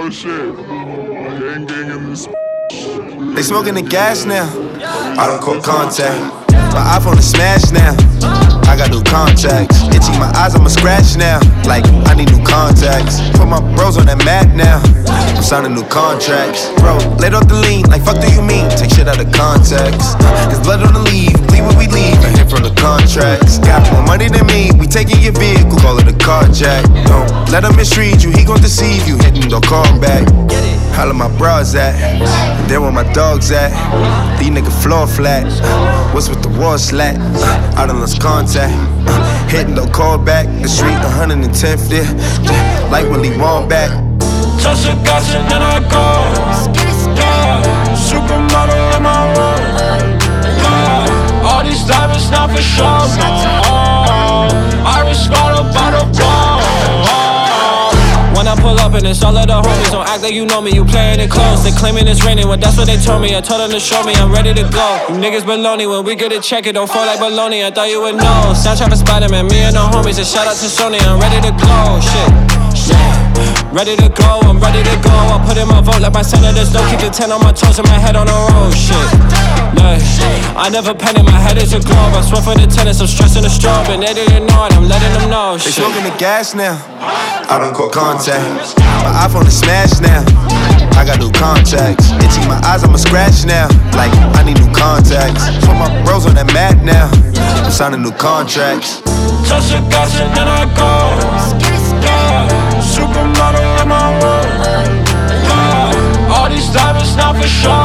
Oh shit. Gang in this. They smoking the gas now. I don't call contact. My iPhone is smashed now. I got new contacts. Itchy my eyes, I'ma scratch now. Like, I need new contacts. Put my bros on that map now. I'm signing new contracts. Bro, let off the lean. Like, fuck do you mean? Take shit out of context. There's blood on the leaf. Bleed when we leave. I hit from the contracts. Got more money than me. We taking your vehicle. Call it a carjack. Don't let him mistreat you. He gon' deceive you. Hitting, don't call him back. Holla my bras at. And there where my dogs at. These niggas floor flat. What's with the wall slack? I done lost contact. Hitting, don't call back. The street 110th there. Like Willie Wallback. Touch the gas and then I go. Yeah. Supermodel in my room. Yeah. All these diamonds not for show. I was caught up by the ball. When I pull up and it's all of the homies, don't act like you know me, you playing it close. They claiming it's raining, well that's what they told me. I told them to show me, I'm ready to go. You niggas baloney, when we get it check it, don't fall like baloney. I thought you would know. Soundtrack for Spider-Man, me and the homies, and shout out to Sony. I'm ready to go, shit, yeah. Ready to go, I'm ready to go. I put in my vote like my senators. Don't keep the 10 on my toes and my head on the road, shit. Look, I never panic, my head is a globe. I swear for the tennis, I'm stressing the strobe. And they didn't know it, I'm letting them know, They shit. smoking the gas now. I don't call contact. My iPhone is smashed now. I got new contacts. Itchy my eyes, I'ma scratch now. Like, I need new contacts. Put my bros on that map now. I'm signing new contracts. Touch the gas and then I go. Yeah. Supermodel in my room. Yeah. All these diamonds not for show.